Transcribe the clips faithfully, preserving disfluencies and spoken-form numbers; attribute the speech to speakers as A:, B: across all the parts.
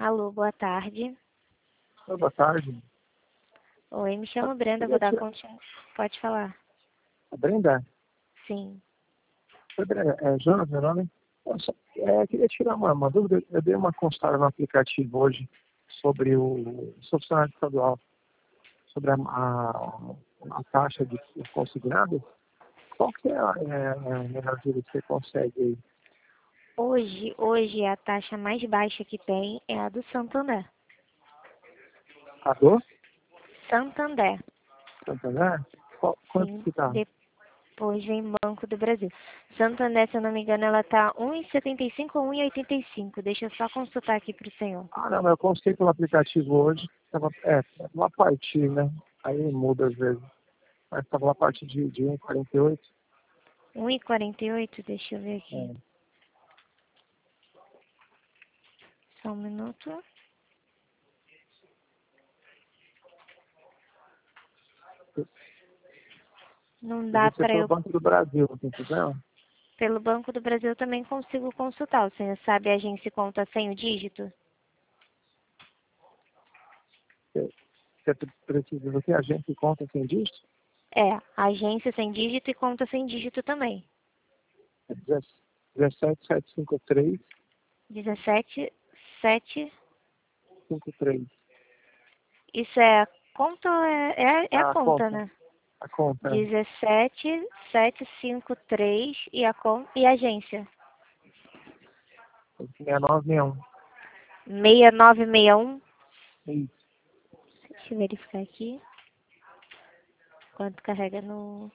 A: Alô, boa tarde.
B: Oi, boa tarde.
A: Oi, me chamo
B: Ah,
A: Brenda, vou
B: queria
A: dar
B: tirar-
A: continuidade. Pode falar.
B: A Brenda?
A: Sim.
B: Oi, Brenda. É Jonas, meu nome. Eu só, é, queria tirar uma, uma dúvida. Eu dei uma consultada no aplicativo hoje sobre o sobre o funcionário estadual, sobre a, a, a taxa de consignado. Qual que é a, é, a melhor ajuda que você consegue aí?
A: Hoje, hoje a taxa mais baixa que tem é a do Santander.
B: A do
A: Santander.
B: Santander? Qual, quanto
A: Sim,
B: que tá?
A: depois vem Banco do Brasil. Santander, se eu não me engano, ela tá um e setenta e cinco ou um e oitenta e cinco. Deixa eu só consultar aqui pro senhor.
B: Ah, não, mas eu consultei pelo aplicativo hoje. Tava, é, lá a partir, né? Aí muda às vezes. Mas estava lá a partir de, de um e quarenta e oito.
A: um e quarenta e oito, deixa eu ver aqui.
B: É.
A: Só um minuto. Não dá
B: Deve ser
A: para
B: pelo
A: eu.
B: Banco do Brasil, não tem problema?
A: Pelo Banco do Brasil eu também consigo consultar. O senhor sabe a agência e conta sem o dígito?
B: Você, você precisa do que? Agente e conta sem dígito?
A: É, agência sem dígito e conta sem dígito também.
B: É dezessete sete cinco três
A: dezessete, sete.
B: cinco três.
A: Isso é a conta ou é, é, é a
B: Ah, a
A: conta,
B: conta.
A: né?
B: A conta.
A: dezessete, sete cinco três e a con e a agência.
B: seis nove seis um.
A: seis nove seis um.
B: Isso.
A: Deixa eu verificar aqui. Quanto carrega no.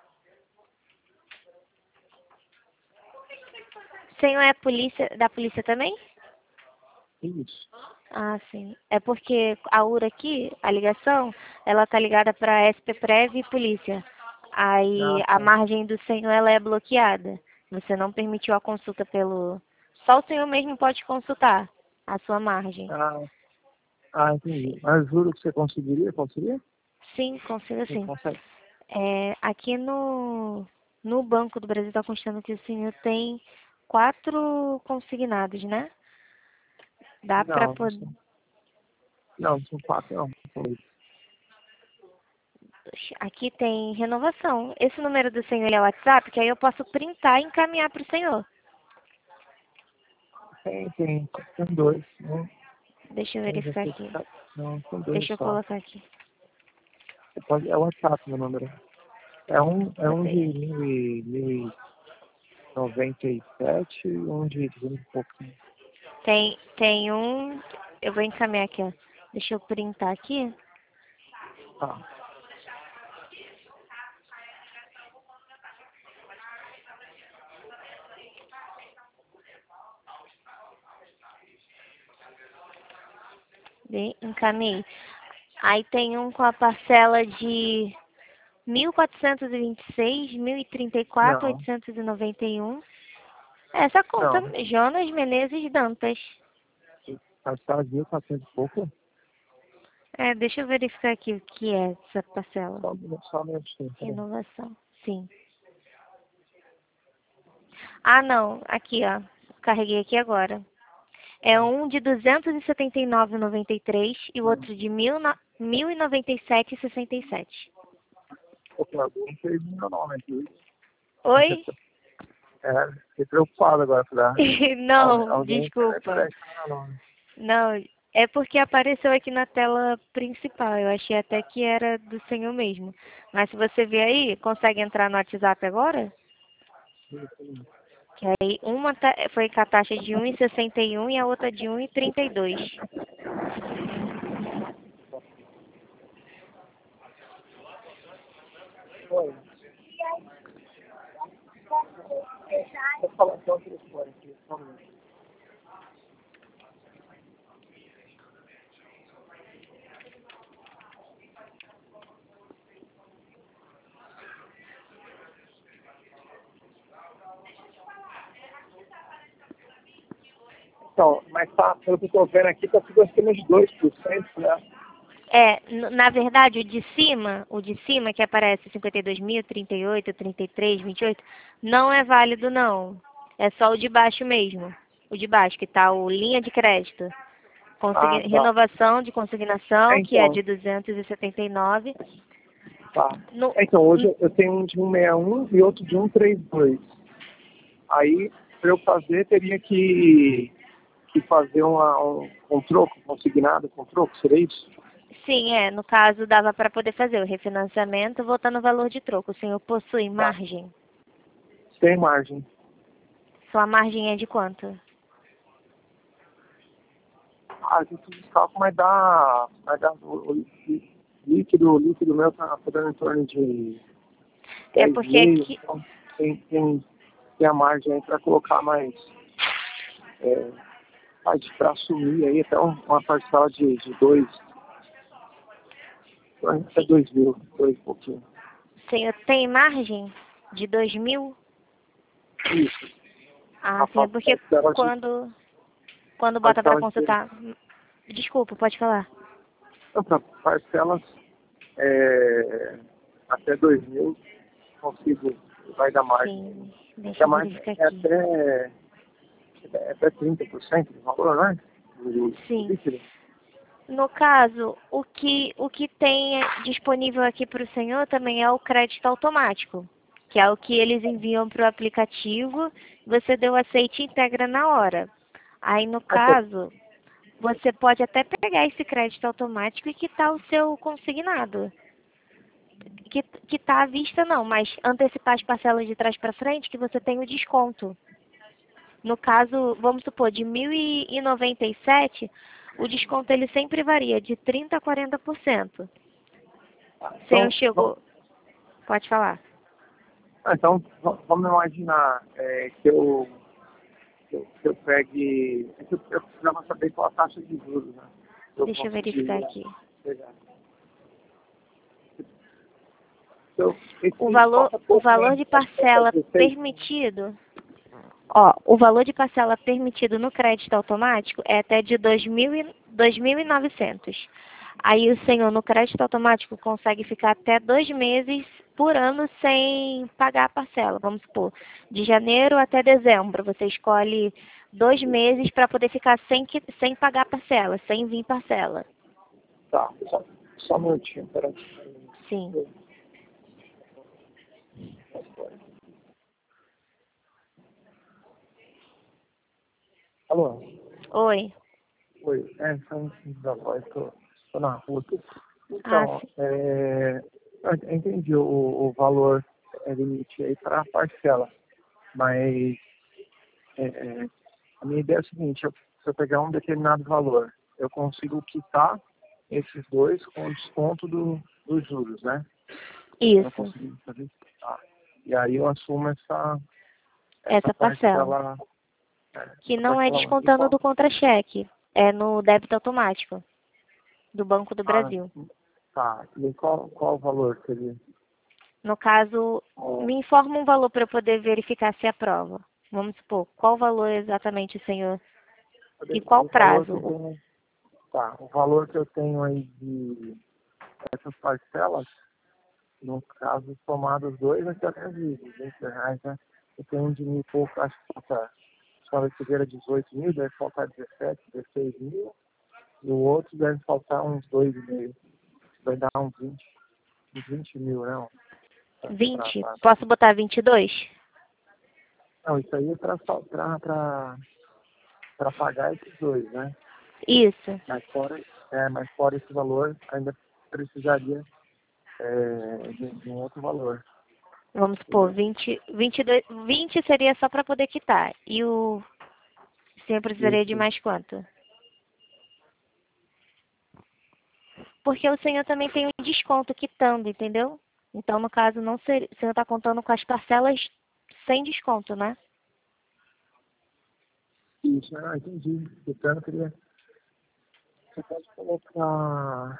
A: O senhor é polícia, da polícia também?
B: Isso.
A: Ah, sim. É porque a U R A aqui, a ligação, ela tá ligada para S P Prev e polícia. Aí
B: Ah,
A: a
B: tá.
A: margem do senhor ela é bloqueada. Você não permitiu a consulta pelo. Só o senhor mesmo pode consultar a sua margem.
B: Ah, ah, entendi. Mas juro que você conseguiria? Conseguiria?
A: Sim, consigo
B: Sim,
A: sim.
B: consegue.
A: É, aqui no, no Banco do Brasil está constando que o senhor tem quatro consignados, né? Dá para
B: Não, não
A: poder.
B: são, não, não são quatro, não. São oito.
A: Aqui tem renovação. Esse número do senhor ele é o WhatsApp, que aí eu posso printar e encaminhar para o senhor.
B: Tem, tem. Tem dois. Um,
A: Deixa eu
B: um
A: verificar
B: dezesseis,
A: aqui.
B: não, são dois
A: Deixa eu
B: só.
A: colocar aqui.
B: Você pode, é o WhatsApp meu número. É um, é um de
A: Botei.
B: mil e, mil e noventa e sete e um de duzentos e pouquinho.
A: Tem, tem um. Eu vou encaminhar aqui, ó. Deixa eu printar aqui.
B: Tá.
A: Bem, encaminhei. Aí tem um com a parcela de mil quatrocentos e vinte e seis, mil e trinta e quatro,
B: Não,
A: oitocentos e noventa e um. Essa conta,
B: não.
A: Jonas Menezes Dantas.
B: Passar mil quatrocentos e pouco?
A: É, deixa eu verificar aqui o que é essa parcela.
B: Só, um minuto, só um minutinho, peraí.
A: Renovação. Sim. Ah, não. Aqui, ó. Carreguei aqui agora. É um de duzentos e setenta e nove vírgula noventa e três e o outro de mil no- mil e noventa e sete vírgula sessenta e sete.
B: Porque alguém fez meu nome aqui.
A: Oi?
B: É, fiquei preocupado agora. Falei, ah, alguém,
A: Não,
B: alguém
A: desculpa.
B: presta meu nome.
A: Não, é porque apareceu aqui na tela principal. Eu achei até que era do senhor mesmo. Mas se você ver aí, consegue entrar no WhatsApp agora? Que aí uma tá- foi com a taxa de um e sessenta e um e a outra de um e trinta e dois.
B: Oi. Vou falar só o telefone aqui. Só um minuto. Então, mas tá, pelo que eu tô vendo aqui, tá ficando acima de dois por cento, né?
A: É, n- na verdade, o de cima, o de cima que aparece cinquenta e dois mil, trinta e oito, trinta e três, vinte e oito, não é válido não. É só o de baixo mesmo. O de baixo, que tá o linha de crédito. Consigna...
B: Ah, tá.
A: Renovação de consignação,
B: É,
A: que é
B: então,
A: de duzentos e setenta e nove.
B: tá.
A: No...
B: É, então, hoje eu tenho um de cento e sessenta e um e outro de cento e trinta e dois. Aí, para eu fazer, teria que, que fazer uma, um, um troco, consignado com troco, seria isso?
A: Sim, é. No caso, dava para poder fazer o refinanciamento voltando ao valor de troco. O senhor possui
B: Tá.
A: margem?
B: Sem margem.
A: Sua margem é de quanto?
B: Ah, a gente fez os cálculos, mas dá, mas dá o, o líquido, o líquido meu tá dando em torno de
A: É
B: dez
A: porque
B: meio,
A: aqui...
B: então tem, tem, tem a margem aí para colocar mais, é, para assumir aí até um- uma parcela de, de dois, até
A: Sim.
B: dois mil, dois e pouquinho.
A: O senhor tem margem de dois mil?
B: Isso.
A: Ah,
B: A
A: sim. É porque
B: parcela de,
A: quando, quando bota para
B: parcela de,
A: consultar... Desculpa, pode falar.
B: não, para parcelas é, até dois mil consigo, vai dar margem.
A: Sim.
B: É,
A: Deixa eu
B: mais,
A: verificar
B: é
A: aqui.
B: até é até trinta por cento do valor, né? Do, do
A: Sim.
B: líquido.
A: No caso, o que, o que tem disponível aqui para o senhor também é o crédito automático, que é o que eles enviam para o aplicativo, você deu aceite e integra na hora. Aí, no
B: Até,
A: caso, você pode até pegar esse crédito automático e quitar o seu consignado. Que, quitar à vista não, mas antecipar as parcelas de trás para frente que você tem o desconto. No caso, vamos supor, de mil e noventa e sete, o desconto ele sempre varia de trinta a quarenta por cento. O senhor
B: então, vamos,
A: chegou... Pode falar.
B: ah, então, va- vamos imaginar é, que, eu, que, eu, que eu pegue. É que eu, eu precisava saber qual a taxa de juros, né? Eu
A: Deixa eu verificar
B: conseguir
A: aqui.
B: pegar. Então,
A: O
B: esse
A: valor,
B: falta
A: o
B: pouco,
A: valor
B: né?
A: de
B: Acho que falta
A: parcela
B: dezesseis.
A: permitido... Ó, o valor de parcela permitido no crédito automático é até de dois mil e dois mil e novecentos. Aí o senhor no crédito automático consegue ficar até dois meses por ano sem pagar a parcela. Vamos supor, de janeiro até dezembro. Você escolhe dois meses para poder ficar sem, que- sem pagar a parcela, sem vir parcela.
B: Tá, só, só um minutinho, peraí.
A: Sim.
B: Alô?
A: Oi.
B: Oi, é, são da voz, tô, tô na rua.
A: Ah,
B: Então,
A: sim.
B: é, eu entendi o, o valor é, limite aí para a parcela, mas é, é, a minha ideia é a seguinte, eu, se eu pegar um determinado valor, eu consigo quitar esses dois com desconto do, dos juros, né? Eu não
A: Isso.
B: consigo fazer isso. Tá. E aí eu assumo essa, essa
A: Essa parcela.
B: parcela, é,
A: Que
B: essa
A: não é
B: parcela única. E
A: descontando
B: qual,
A: do contra-cheque. É no débito automático do Banco do
B: ah,
A: Brasil.
B: tá. E qual, qual o valor seria?
A: No caso, me informa um valor para eu poder verificar se aprova. Vamos supor, qual valor exatamente, senhor? E qual
B: O valor que eu
A: prazo?
B: tenho, tá, o valor que eu tenho aí de essas parcelas, no caso, somado os dois, vai ser até de duzentos reais, né? Eu tenho um de mil e pouco, acho que falta, só vai ser dezoito mil, deve faltar dezessete, dezesseis mil, e o outro deve faltar uns dois e meio, vai dar uns vinte, uns vinte mil, não? Pra,
A: vinte.
B: pra,
A: Posso botar vinte e dois?
B: não, isso aí é para para pagar esses dois, né?
A: Isso.
B: Mas fora, é, mas fora esse valor, ainda precisaria é, de, de um outro valor.
A: Vamos supor,
B: Entendeu?
A: vinte, vinte e dois, vinte seria só para poder quitar. E o senhor precisaria de
B: Isso.
A: mais quanto? Porque o senhor também tem um desconto quitando, entendeu? Então, no caso, não seria, o senhor está contando com as parcelas sem desconto, né?
B: Isso, ah, entendi. Então, eu queria. Você pode colocar.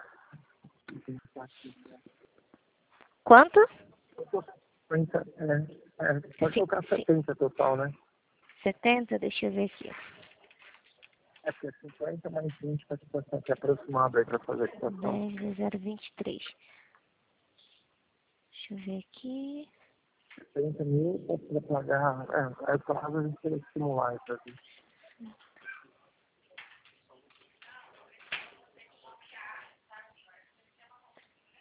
A: Quanto?
B: cinquenta, é, é, pode
A: Sim,
B: colocar
A: sim.
B: setenta total, né?
A: setenta, deixa eu ver aqui.
B: É porque é cinquenta mais vinte para ser bastante aproximado aí para fazer a equação.
A: dez vezes zero vírgula vinte e três. Deixa eu ver aqui.
B: trinta mil para pagar. É, aí o prazo a gente teria que simular isso aqui.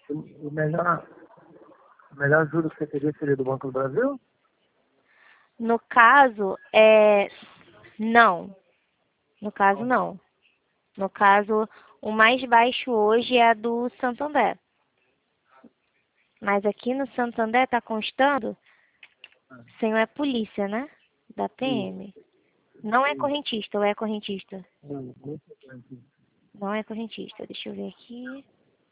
B: O melhor, o melhor juros que você teria seria do Banco do Brasil?
A: No caso, é... não. No caso, não. No caso, o mais baixo hoje é a do Santander. Mas aqui no Santander está constando, o senhor é polícia, né? Da P M. Não é correntista, ou é correntista?
B: Não, não sei.
A: Não é correntista. Deixa eu ver aqui.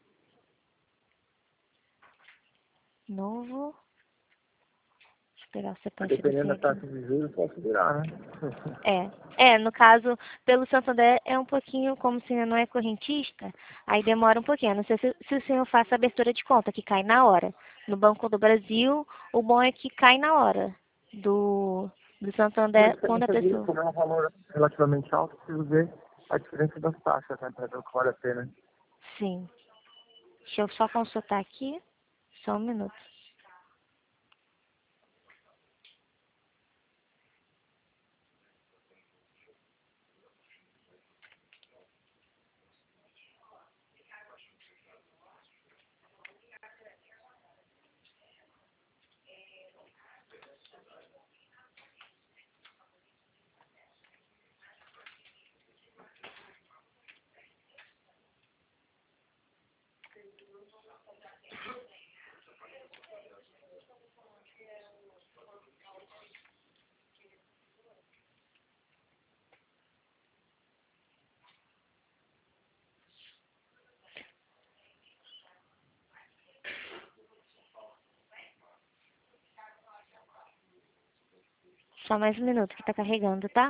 A: Novo. Esperar a sequência do
B: Dependendo da
A: senhor
B: taxa
A: aqui.
B: de juros, posso virar, né?
A: É, é, no caso, pelo Santander é um pouquinho, como o senhor não é correntista, aí demora um pouquinho. A não sei se, se o senhor faz a abertura de conta, que cai na hora. No Banco do Brasil, o bom é que cai na hora. Do, do
B: Por
A: Santander,
B: isso que
A: quando a
B: nessa vida,
A: pessoa...
B: como é um valor relativamente alto, preciso ver a diferença das taxas, né? Para ver o que vale a pena.
A: Sim. Deixa eu só consultar aqui. Só um minuto. Só mais um minuto que tá carregando, tá?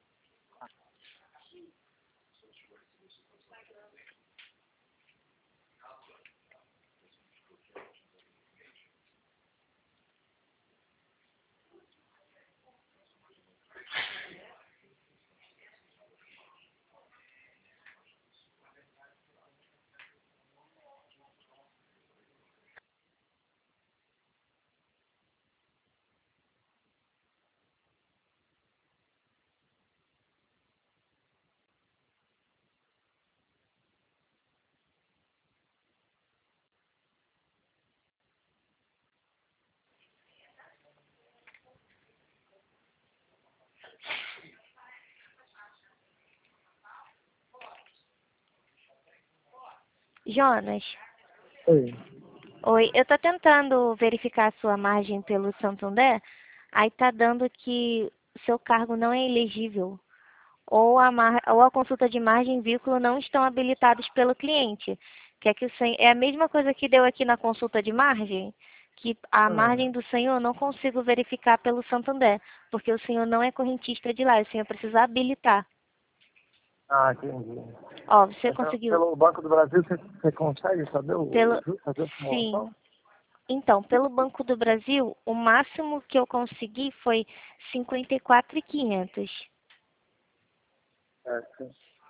A: Jonas,
B: Oi.
A: oi. Eu tô tentando verificar a sua margem pelo Santander. Aí tá dando que o seu cargo não é elegível. Ou a, mar... ou a consulta de margem e vínculo não estão habilitados pelo cliente. Que é, que o sen... é a mesma coisa que deu aqui na consulta de margem, que a
B: Ah,
A: margem do senhor eu não consigo verificar pelo Santander, porque o senhor não é correntista de lá, o senhor precisa habilitar.
B: ah, entendi.
A: Ó, você
B: Então,
A: conseguiu
B: pelo Banco do Brasil, você, você consegue saber o, o
A: pelo...
B: juros, fazer a
A: Sim.
B: simulação?
A: Então, pelo Banco do Brasil, o máximo que eu consegui foi cinquenta e quatro mil e quinhentos.
B: É, sim.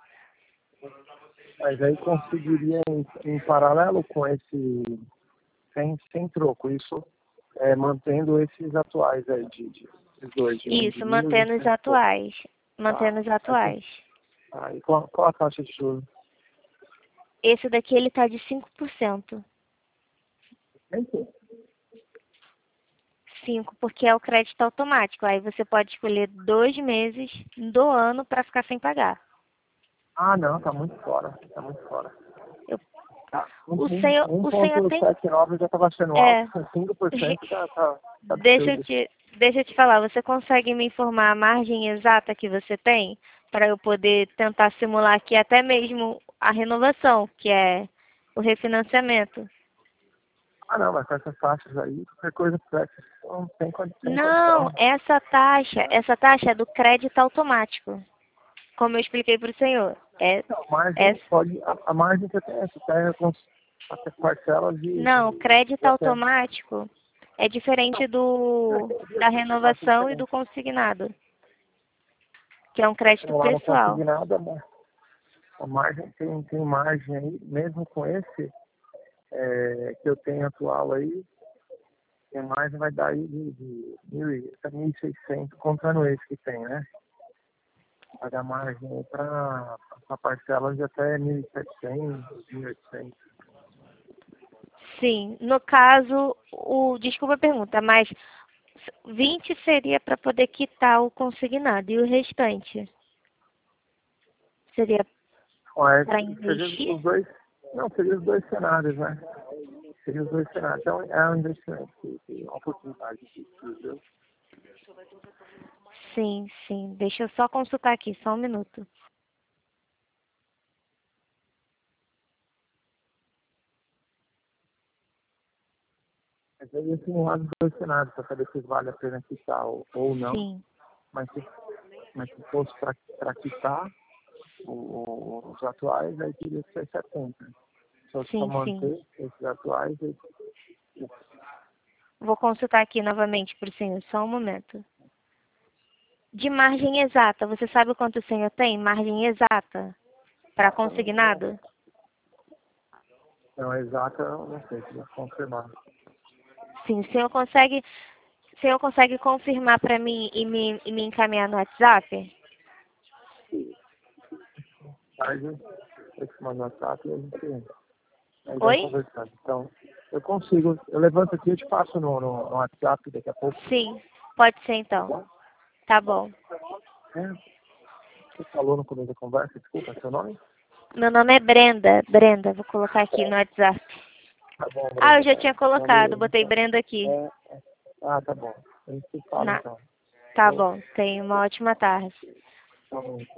B: Mas aí conseguiria em, em paralelo com esse, sem, sem troco, isso é, mantendo esses atuais aí, de, de, esses dois, de um de
A: Isso,
B: mil e um
A: mantendo os
B: cento e pouco.
A: atuais.
B: Tá.
A: Mantendo os
B: Aí, tem-
A: atuais.
B: tá. E qual, qual a taxa de juros?
A: Esse daqui ele tá de cinco por cento.
B: Entendi.
A: Cinco, porque é o crédito automático. Aí você pode escolher dois meses do ano para ficar sem pagar.
B: Ah, não, tá muito fora. Tá muito fora.
A: Eu-
B: Tá.
A: o
B: Um,
A: senhor,
B: um,
A: o senhor tem...
B: um ponto setenta e nove já estava sendo alto,
A: É,
B: com cinco por cento já tá, tá
A: deixa eu
B: absurdo.
A: te, deixa eu te falar, você consegue me informar a margem exata que você tem? Para eu poder tentar simular aqui até mesmo a renovação, que é o refinanciamento.
B: Ah, não, mas com essas taxas aí, qualquer coisa que não tem condi- sem
A: Não,
B: condição.
A: essa taxa, essa taxa é do crédito automático, como eu expliquei para o senhor. É,
B: Não, a margem
A: é,
B: pode, a, a margem que eu tenho, você pega com até parcelas de,
A: não,
B: de,
A: crédito
B: de até.
A: automático é diferente
B: Eu
A: do
B: entendi,
A: da
B: a taxa é
A: renovação e do
B: diferente.
A: consignado, que é um
B: Se
A: crédito
B: simular no
A: pessoal.
B: consignado, mas a margem tem, tem margem aí, mesmo com esse é, que eu tenho atual aí, tem margem vai dar aí de, de mil e mil e seiscentos, contando esse que tem, né? Vai dar margem para parcelas de até mil e setecentos, mil e oitocentos.
A: Sim, no caso, o, desculpa a pergunta, mas vinte seria para poder quitar o consignado e o restante seria
B: Mas
A: para
B: seria
A: investir?
B: os dois, não, seria os dois cenários, né? Seria os dois cenários. Então é um investimento, que, que é uma oportunidade que surgiu.
A: Sim, sim. Deixa eu só consultar aqui, só um minuto.
B: Mas aí eu simular os dois cenários para saber se vale a pena quitar ou, ou não.
A: Sim,
B: Mas se, mas se fosse para quitar o, o- os atuais, aí teria que ser setenta. Se fosse para
A: sim, sim.
B: manter esses atuais, aí,
A: Vou consultar aqui novamente para o senhor, só um momento. De margem exata, você sabe quanto o senhor tem? Margem exata para consignado?
B: não é exata, eu não sei, se confirmar.
A: Sim, o senhor consegue, o senhor consegue confirmar para mim e me, e me encaminhar no WhatsApp?
B: Mas eu te mando no WhatsApp e a gente aí vai
A: Oi?
B: conversando. Então, eu consigo, eu levanto aqui e te passo no, no, no WhatsApp daqui a pouco.
A: Sim, pode ser então. Tá bom.
B: É, você falou no começo da conversa, desculpa, seu nome?
A: Meu nome é Brenda. Brenda, vou colocar aqui no WhatsApp.
B: Tá bom,
A: Ah, eu
B: Brenda.
A: já tinha
B: Então,
A: colocado,
B: beleza.
A: botei Brenda aqui.
B: É, é. Ah, tá bom. A gente se fala
A: Na...
B: então.
A: Tá
B: Bom,
A: bom, tenha uma ótima tarde.
B: tá bom.